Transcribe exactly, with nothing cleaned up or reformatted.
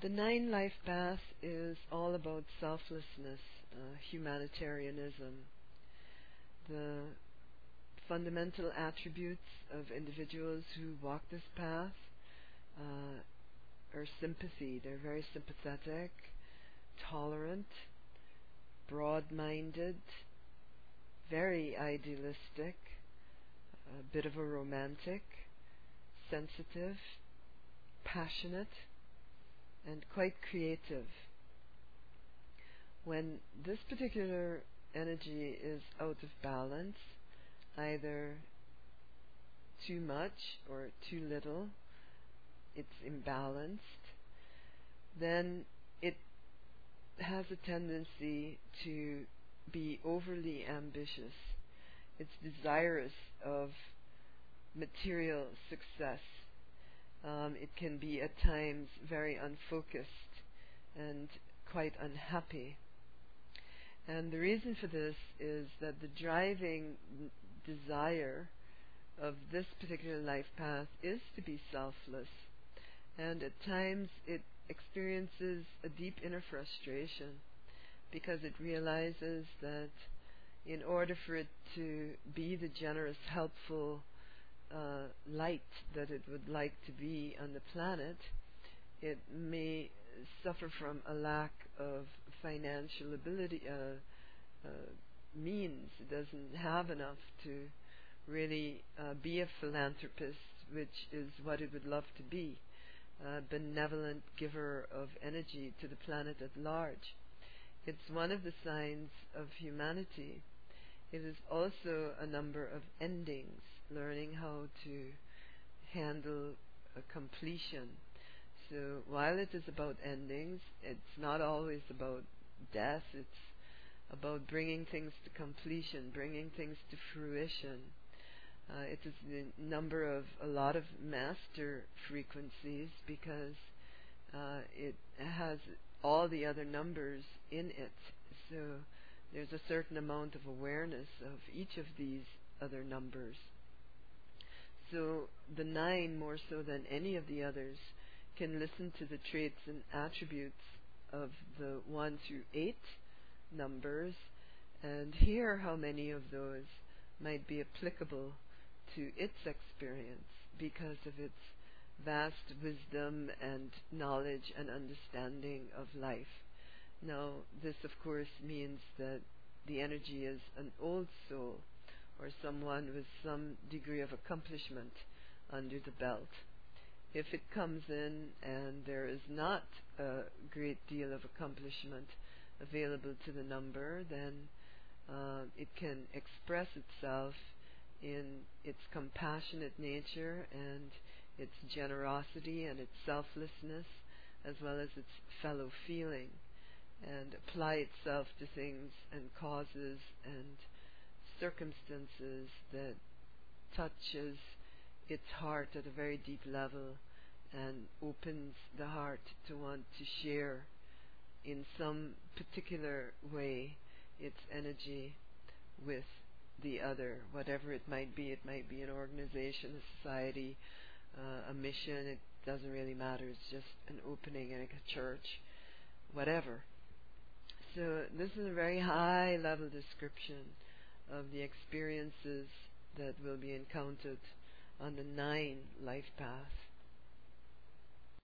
The Nine Life Path is all about selflessness, uh, humanitarianism. The fundamental attributes of individuals who walk this path uh, are sympathy. They're very sympathetic, tolerant, broad-minded, very idealistic, a bit of a romantic, sensitive, passionate, and quite creative. When this particular energy is out of balance, either too much or too little, it's imbalanced, then it has a tendency to be overly ambitious. It's desirous of material success. Um, it can be at times very unfocused and quite unhappy. And the reason for this is that the driving desire of this particular life path is to be selfless. And at times it experiences a deep inner frustration because it realizes that in order for it to be the generous, helpful uh, light that it would like to be on the planet, it may suffer from a lack of financial ability, uh, uh, means. It doesn't have enough to really uh, be a philanthropist, which is what it would love to be, a benevolent giver of energy to the planet at large. It's one of the signs of humanity. It is also a number of endings, learning how to handle a completion. So while it is about endings, it's not always about death. It's about bringing things to completion, bringing things to fruition. Uh, it is the number of a lot of master frequencies because uh, it has all the other numbers in it. So there's a certain amount of awareness of each of these other numbers. So the nine, more so than any of the others, can listen to the traits and attributes of the one through eight numbers and hear how many of those might be applicable to its experience because of its vast wisdom and knowledge and understanding of life. Now, this of course means that the energy is an old soul or someone with some degree of accomplishment under the belt. If it comes in and there is not a great deal of accomplishment available to the number, then uh, it can express itself in its compassionate nature and its generosity and its selflessness, as well as its fellow feeling, and apply itself to things and causes and circumstances that touches its heart at a very deep level and opens the heart to want to share in some particular way its energy with the other, whatever it might be. It might be an organization, a society, uh, a mission. It doesn't really matter. It's just an opening in a church, whatever. So this is a very high level description of the experiences that will be encountered on the nine life paths.